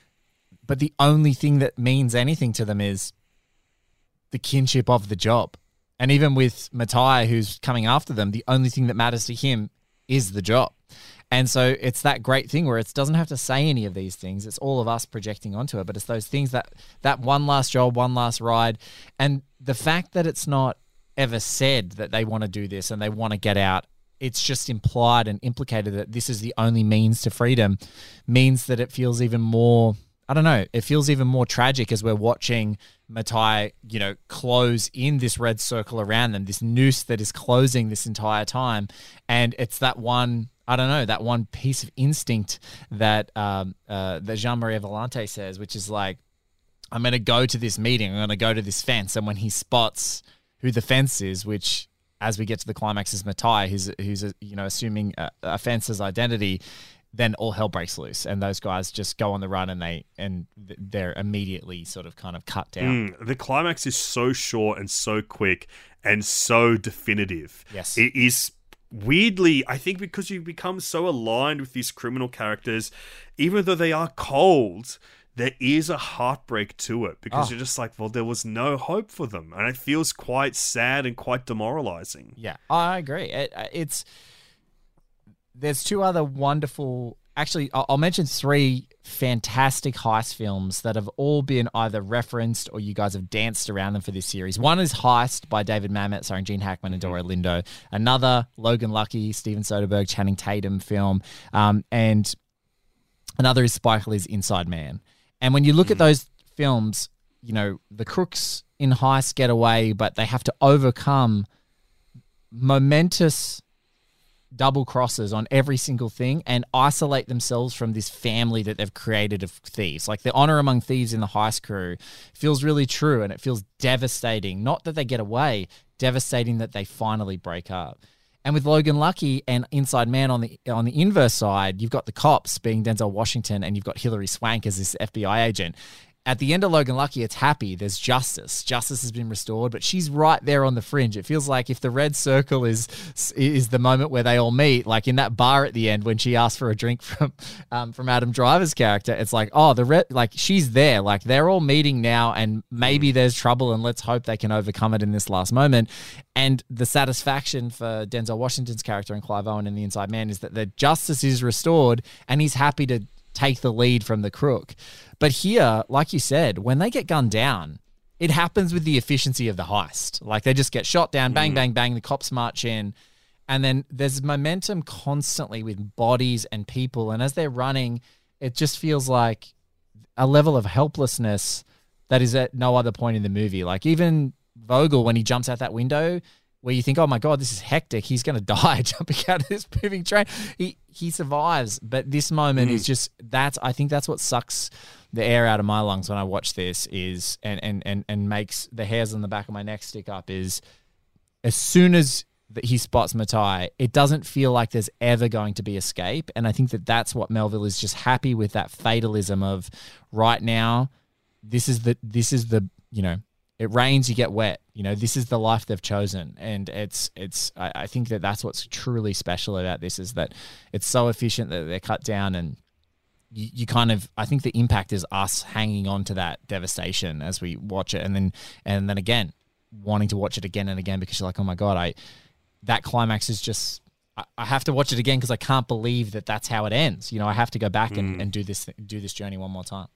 but the only thing that means anything to them is the kinship of the job. And even with Mattei, who's coming after them, the only thing that matters to him is the job. And so it's that great thing where it doesn't have to say any of these things. It's all of us projecting onto it. But it's those things that, that one last job, one last ride. And the fact that it's not ever said that they want to do this and they want to get out. It's just implied and implicated that this is the only means to freedom, means that it feels even more, I don't know, it feels even more tragic as we're watching Matai, you know, close in this red circle around them, this noose that is closing this entire time. And it's that one, I don't know, that one piece of instinct that um, uh, that Jean-Marie Volonté says, which is like, I'm going to go to this meeting, I'm going to go to this fence. And when he spots who the fence is, which as we get to the climax is Matai, who's, who's you know, assuming a, a fence's identity, then all hell breaks loose, and those guys just go on the run, and they and they're immediately sort of kind of cut down. Mm, the climax is so short and so quick and so definitive. Yes, it is weirdly, I think, because you become so aligned with these criminal characters, even though they are cold, there is a heartbreak to it because oh. you're just like, well, there was no hope for them, and it feels quite sad and quite demoralizing. Yeah, I agree. It, it's. There's two other wonderful, actually, I'll, I'll mention three fantastic heist films that have all been either referenced or you guys have danced around them for this series. One is Heist by David Mamet, starring Gene Hackman and Delroy Lindo. Another, Logan Lucky, Steven Soderbergh, Channing Tatum film. Um, and another is Spike Lee's Inside Man. And when you look mm. at those films, you know, the crooks in Heist get away, but they have to overcome momentous double crosses on every single thing and isolate themselves from this family that they've created of thieves. Like the honor among thieves in the heist crew feels really true, and it feels devastating. Not that they get away, devastating that they finally break up. And with Logan Lucky and Inside Man on the on the inverse side, you've got the cops being Denzel Washington and you've got Hilary Swank as this F B I agent. At the end of Logan Lucky, it's happy. There's justice. Justice has been restored, but she's right there on the fringe. It feels like if the red circle is is the moment where they all meet, like in that bar at the end when she asked for a drink from um, from Adam Driver's character, it's like, oh, the red, like she's there. Like they're all meeting now, and maybe there's trouble, and let's hope they can overcome it in this last moment. And the satisfaction for Denzel Washington's character and Clive Owen in The Inside Man is that the justice is restored, and he's happy to take the lead from the crook. But here, like you said, when they get gunned down, it happens with the efficiency of the heist. Like they just get shot down, bang, mm. bang, bang, the cops march in, and then there's momentum constantly with bodies and people. And as they're running, it just feels like a level of helplessness that is at no other point in the movie. Like even Vogel, when he jumps out that window, where you think, oh my God, this is hectic. He's going to die jumping out of this moving train. He he survives. But this moment mm. is just, that's, I think that's what sucks the air out of my lungs when I watch this is, and, and, and, and makes the hairs on the back of my neck stick up is as soon as that he spots Matai, it doesn't feel like there's ever going to be escape. And I think that that's what Melville is just happy with, that fatalism of right now, this is the, this is the, you know, it rains, you get wet. You know, this is the life they've chosen. And it's, it's, I, I think that that's what's truly special about this is that it's so efficient that they're cut down, and you, you kind of, I think the impact is us hanging on to that devastation as we watch it. And then, and then again, wanting to watch it again and again because you're like, oh my God, I, that climax is just, I, I have to watch it again because I can't believe that that's how it ends. You know, I have to go back mm. and, and do this, do this journey one more time.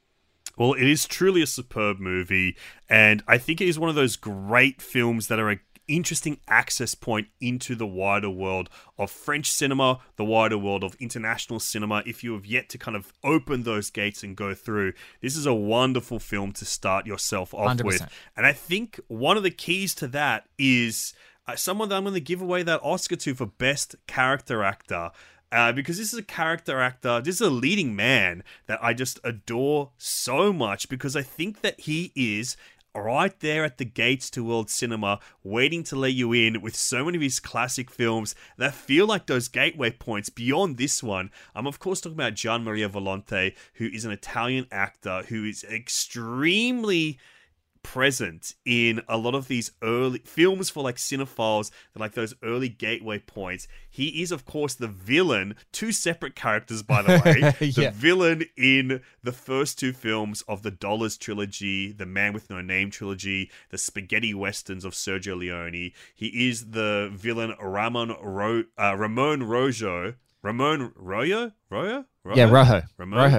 Well, it is truly a superb movie, and I think it is one of those great films that are an interesting access point into the wider world of French cinema, the wider world of international cinema. If you have yet to kind of open those gates and go through, this is a wonderful film to start yourself off one hundred percent with. And I think one of the keys to that is uh, someone that I'm going to give away that Oscar to for Best Character Actor. Uh, because this is a character actor, this is a leading man that I just adore so much because I think that he is right there at the gates to world cinema, waiting to let you in with so many of his classic films that feel like those gateway points beyond this one. I'm of course talking about Gian Maria Volonté, who is an Italian actor who is extremely present in a lot of these early films for like cinephiles, like those early gateway points. He is of course the villain, two separate characters by the way, the yeah. villain in the first two films of the Dollars trilogy, the Man with No Name trilogy, the spaghetti westerns of Sergio Leone. He is the villain Ramon Ro- uh, Ramon Rojo Ramon Royo Royo Rojo? yeah Rojo Ramon Rojo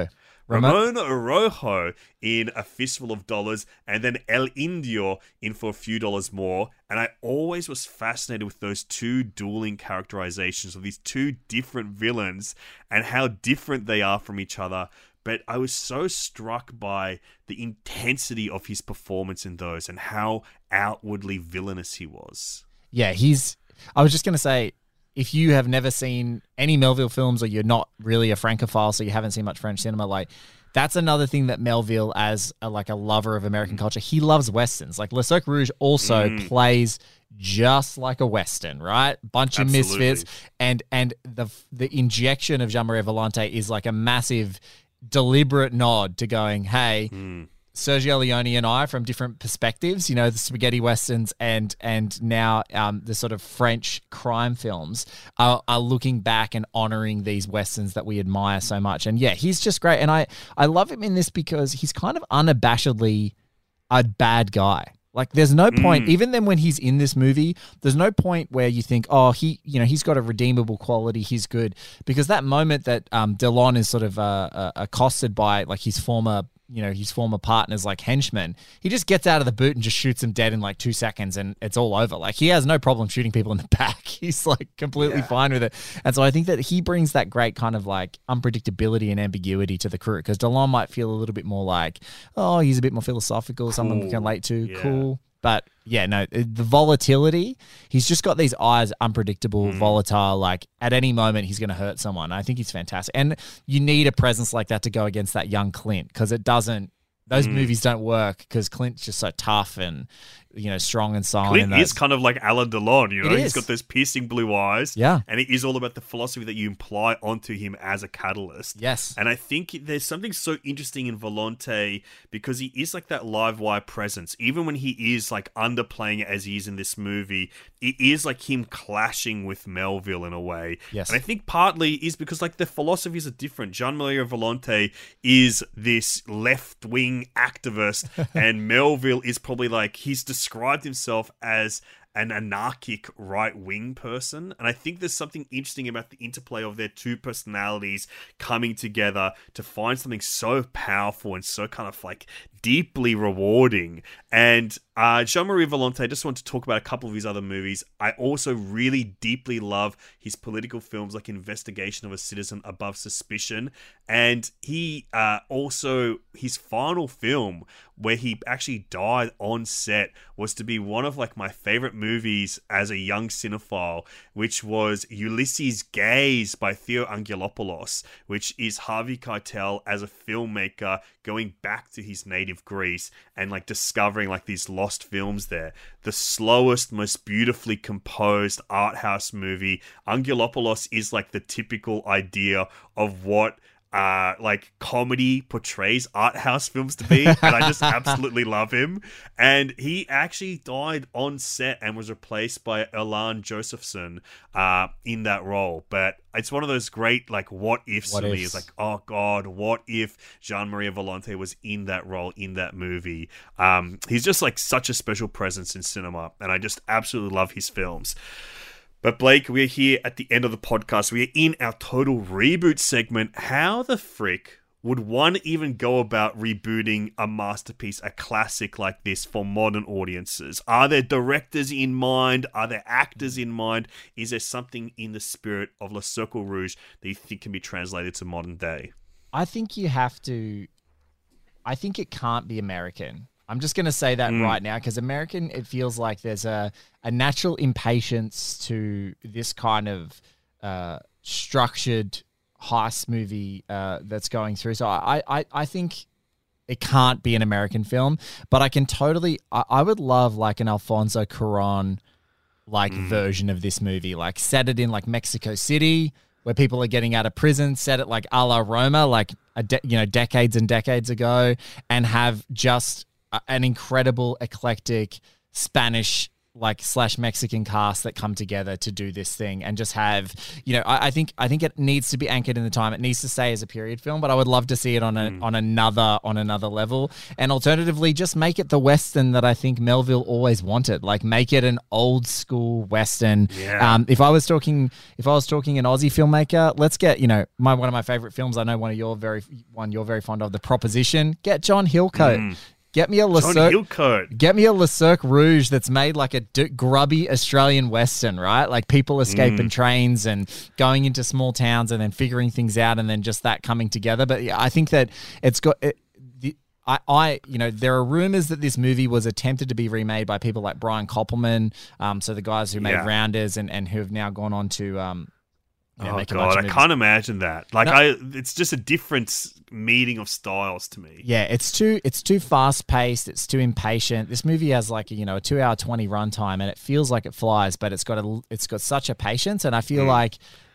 Ramon Rojo in A Fistful of Dollars, and then El Indio in For a Few Dollars More. And I always was fascinated with those two dueling characterizations of these two different villains and how different they are from each other. But I was so struck by the intensity of his performance in those and how outwardly villainous he was. Yeah, he's... I was just going to say, if you have never seen any Melville films or you're not really a Francophile, so you haven't seen much French cinema, like that's another thing that Melville, as a, like a lover of American Mm. culture, he loves Westerns. Like Le Cercle Rouge also Mm. plays just like a Western, right? Bunch of Absolutely. misfits. And and the the injection of Jean-Marie Volonté is like a massive, deliberate nod to going, hey, Mm. Sergio Leone and I from different perspectives, you know, the spaghetti westerns and and now um, the sort of French crime films are, are looking back and honoring these westerns that we admire so much. And yeah, he's just great. And I, I love him in this because he's kind of unabashedly a bad guy. Like there's no point, Mm. even then when he's in this movie, there's no point where you think, oh, he, you know, he's got a redeemable quality, he's good. Because that moment that um, Delon is sort of uh, uh, accosted by like his former, you know, his former partners like henchmen, he just gets out of the boot and just shoots him dead in like two seconds and it's all over. Like he has no problem shooting people in the back. He's like completely Yeah. fine with it. And so I think that he brings that great kind of like unpredictability and ambiguity to the crew because Delon might feel a little bit more like, oh, he's a bit more philosophical, someone we can Cool. relate to, Yeah. cool. But yeah, no, the volatility, he's just got these eyes, unpredictable, volatile, like at any moment he's going to hurt someone. I think he's fantastic. And you need a presence like that to go against that young Clint because it doesn't, those movies don't work because Clint's just so tough and, you know, strong and silent. Clint and is kind of like Alain Delon, you know? It He's is. got those piercing blue eyes. Yeah. And it is all about the philosophy that you imply onto him as a catalyst. Yes. And I think there's something so interesting in Volonté because he is like that live wire presence. Even when he is like underplaying it as he is in this movie, it is like him clashing with Melville in a way. Yes. And I think partly is because like the philosophies are different. Jean-Marie Volonté is this left-wing activist and Melville is probably like, he's described himself as an anarchic right-wing person. And I think there's something interesting about the interplay of their two personalities coming together to find something so powerful and so kind of like deeply rewarding. And uh, Jean-Marie Volonté, I just want to talk about a couple of his other movies. I also really deeply love his political films like Investigation of a Citizen Above Suspicion. And he uh, also, his final film where he actually died on set was to be one of like my favorite movies as a young cinephile, which was Ulysses Gaze by Theo Angelopoulos, which is Harvey Keitel as a filmmaker going back to his native Greece and like discovering like these lost films there. The slowest, most beautifully composed art house movie. Angelopoulos is like the typical idea of what uh like comedy portrays art house films to be, and I just absolutely love him. And he actually died on set and was replaced by Elan Josephson uh in that role. But it's one of those great like what ifs What for me. ifs. It's like, oh god, what if Jean-Marie Volonté was in that role in that movie? Um he's just like such a special presence in cinema, and I just absolutely love his films. But Blake, we're here at the end of the podcast. We're in our total reboot segment. How the frick would one even go about rebooting a masterpiece, a classic like this for modern audiences? Are there directors in mind? Are there actors in mind? Is there something in the spirit of Le Cercle Rouge that you think can be translated to modern day? I think you have to, I think it can't be American. I'm just going to say that Mm. right now because American, it feels like there's a, a natural impatience to this kind of uh, structured heist movie uh, that's going through. So I, I, I think it can't be an American film, but I can totally, I, I would love like an Alfonso Cuarón like version of this movie, like set it in like Mexico City where people are getting out of prison, set it like a la Roma, like a de- you know decades and decades ago, and have just a- an incredible eclectic Spanish like slash Mexican cast that come together to do this thing and just have, you know, I, I think I think it needs to be anchored in the time. It needs to stay as a period film, but I would love to see it on a mm. on another on another level. And alternatively, just make it the Western that I think Melville always wanted. Like make it an old school Western. Yeah. Um, if I was talking if I was talking an Aussie filmmaker, let's get, you know, my one of my favorite films. I know one of your very one you're very fond of, The Proposition. Get John Hillcoat. Mm. Get me a Le Cirque, get me a Le Cirque Rouge that's made like a d- grubby Australian Western, right? Like people escaping mm. trains and going into small towns and then figuring things out and then just that coming together. But yeah, I think that it's got... It, the, I, I, you know, there are rumors that this movie was attempted to be remade by people like Brian Koppelman, um, so the guys who made yeah. Rounders and, and who have now gone on to... Um, Yeah, oh god, I can't imagine that. Like, no. I, it's just a different meeting of styles to me. Yeah, it's too, it's too fast paced. It's too impatient. This movie has like, you know, a two hour twenty runtime, and it feels like it flies, but it's got a, it's got such a patience, and I feel mm. like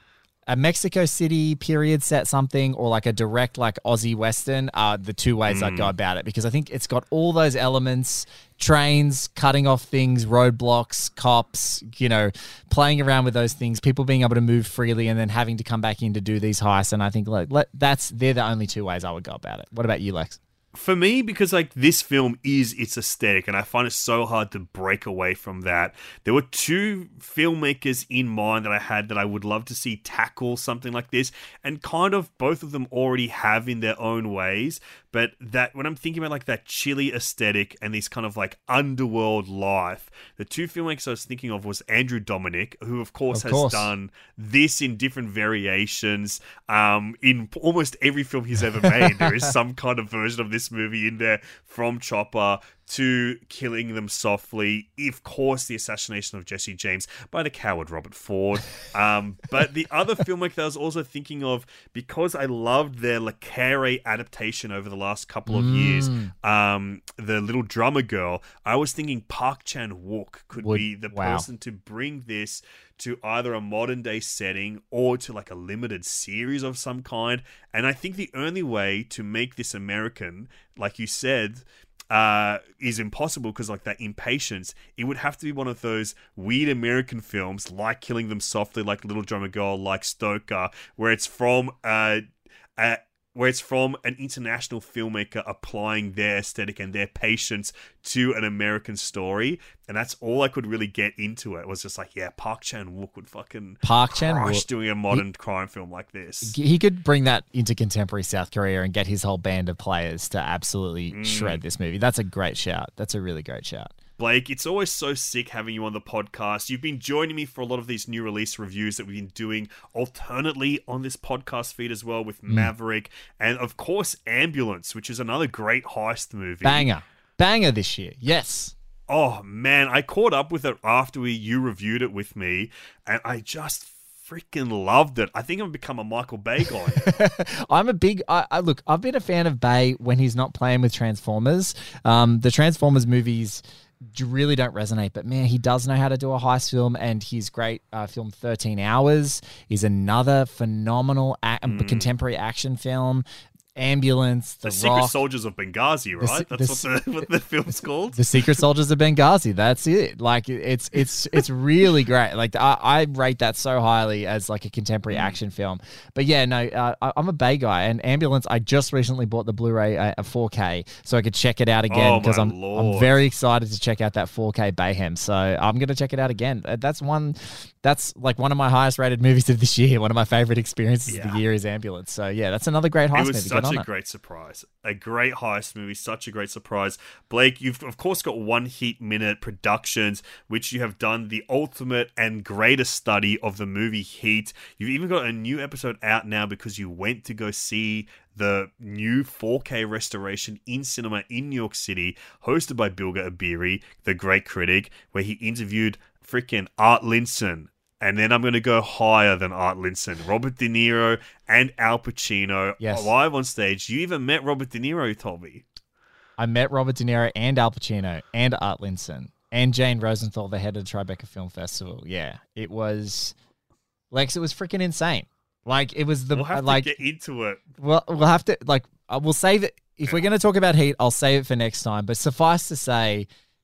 a Mexico City period set something or like a direct like Aussie Western are the two ways mm. I'd go about it, because I think it's got all those elements. Trains, cutting off things, roadblocks, cops, you know, playing around with those things, people being able to move freely and then having to come back in to do these heists. And I think like let, that's they're the only two ways I would go about it. What about you, Lex? For me, because like this film is its aesthetic, and I find it so hard to break away from that. There were two filmmakers in mind that I had that I would love to see tackle something like this, and kind of both of them already have in their own ways. But that when I'm thinking about like that chilly aesthetic and this kind of like underworld life, the two filmmakers I was thinking of was Andrew Dominik, who of course of has course. done this in different variations. Um, in almost every film he's ever made, there is some kind of version of this movie in there, from Chopper to Killing Them Softly, of course the assassination of Jesse James by the coward Robert Ford. Um, but the other filmmaker that I was also thinking of, because I loved their Le Carré adaptation over the last couple of mm. years, um, The Little Drummer Girl, I was thinking Park Chan-wook could Would, be the wow. person to bring this to either a modern day setting or to like a limited series of some kind. And I think the only way to make this American, like you said, uh, is impossible because like that impatience. It would have to be one of those weird American films like Killing Them Softly, like Little Drummer Girl, like Stoker, where it's from uh, a where it's from an international filmmaker applying their aesthetic and their patience to an American story. And that's all I could really get into it. It was just like, yeah, Park Chan-wook would fucking Park crush doing a modern he, crime film like this. He could bring that into contemporary South Korea and get his whole band of players to absolutely mm. shred this movie. That's a great shout. That's a really great shout. Blake, it's always so sick having you on the podcast. You've been joining me for a lot of these new release reviews that we've been doing alternately on this podcast feed as well, with mm. Maverick and, of course, Ambulance, which is another great heist movie. Banger. Banger this year. Yes. Oh, man. I caught up with it after we, you reviewed it with me, and I just freaking loved it. I think I've become a Michael Bay guy. I'm a big I, I look, I've been a fan of Bay when he's not playing with Transformers. Um, the Transformers movies really don't resonate, but man, he does know how to do a heist film, and his great uh, film thirteen hours is another phenomenal a- mm. contemporary action film. Ambulance, The, the Rock. Secret Soldiers of Benghazi, right? The, That's the, what, the, what the film's called. The Secret Soldiers of Benghazi. That's it. Like it's it's it's really great. Like I, I rate that so highly as like a contemporary mm. action film. But yeah, no, uh, I, I'm a Bay guy, and Ambulance. I just recently bought the Blu-ray uh, a four K so I could check it out again, because oh, I'm Lord. I'm very excited to check out that four K Bayhem. So I'm gonna check it out again. That's one. That's like one of my highest rated movies of this year. One of my favorite experiences yeah. of the year is Ambulance. So yeah, that's another great heist movie. It was movie. such a it. great surprise. A great heist movie, such a great surprise. Blake, you've of course got One Heat Minute Productions, which you have done the ultimate and greatest study of the movie Heat. You've even got a new episode out now because you went to go see the new four K restoration in cinema in New York City, hosted by Bilger Abiri, the great critic, where he interviewed freaking Art Linson. And then I'm going to go higher than Art Linson. Robert De Niro and Al Pacino yes. live on stage. You even met Robert De Niro, you told me. I met Robert De Niro and Al Pacino and Art Linson and Jane Rosenthal, the head of the Tribeca Film Festival. Yeah, it was... Lex, it was freaking insane. Like, it was the... We'll have like, to get into it. Well, we'll have to... Like, uh, we'll save it... If we're going to talk about Heat, I'll save it for next time. But suffice to say...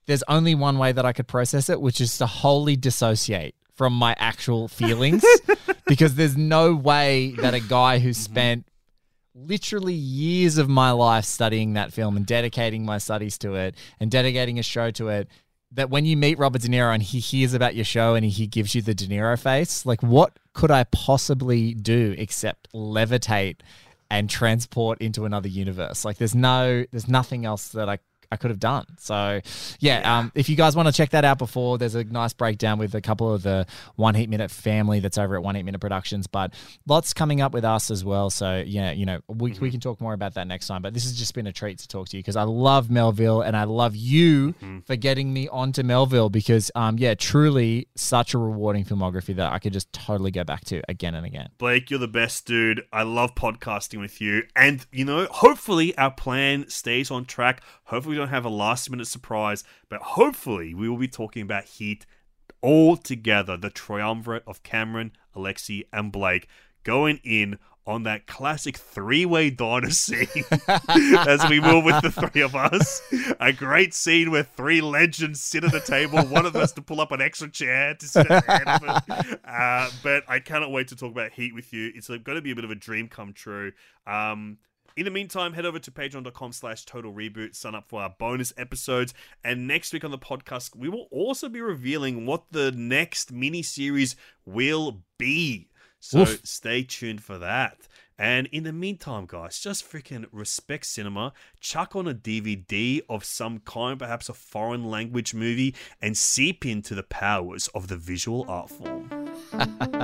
there's only one way that I could process it, which is to wholly dissociate from my actual feelings, because there's no way that a guy who spent literally years of my life studying that film and dedicating my studies to it and dedicating a show to it, that when you meet Robert De Niro and he hears about your show and he gives you the De Niro face, like, what could I possibly do except levitate and transport into another universe? Like, there's no, there's nothing else that I I could have done. So, yeah, yeah. Um, if you guys want to check that out before, there's a nice breakdown with a couple of the One Heat Minute family that's over at One Heat Minute Productions, but lots coming up with us as well. So, yeah, you know, we, mm-hmm. we can talk more about that next time, but this has just been a treat to talk to you because I love Melville and I love you mm-hmm. for getting me onto Melville because, um, yeah, truly such a rewarding filmography that I could just totally go back to again and again. Blake, you're the best dude. I love podcasting with you. And, you know, hopefully our plan stays on track. Hopefully we don't have a last minute surprise, but hopefully we will be talking about Heat all together. The triumvirate of Cameron, Alexi, and Blake going in on that classic three-way diner scene, as we will with the three of us. A great scene where three legends sit at a table. One of them has to pull up an extra chair to sit at the end of it. Uh, but I cannot wait to talk about Heat with you. It's going to be a bit of a dream come true. Um... In the meantime, head over to patreon.com slash total reboot, sign up for our bonus episodes, and next week on the podcast, we will also be revealing what the next mini-series will be. So Oof. Stay tuned for that. And in the meantime, guys, just freaking respect cinema, chuck on a D V D of some kind, perhaps a foreign language movie, and seep into the powers of the visual art form.